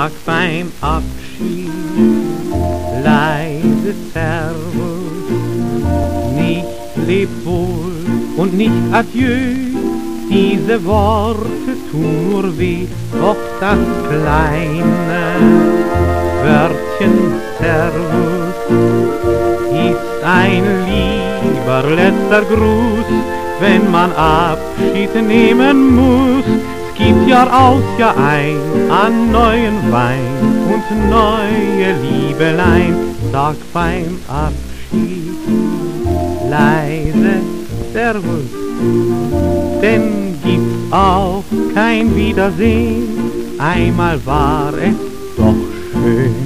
Sag beim Abschied leise Servus, nicht leb wohl und nicht adieu. Diese Worte tun nur weh, doch das kleine Wörtchen Servus ist ein lieber letzter Gruß, wenn man Abschied nehmen muss. Es gibt Jahr aus, Jahr ein an neuen Wein und neue Liebelein. Sag beim Abschied leise Servus, denn gibt's auch kein Wiedersehen. Einmal war es doch schön.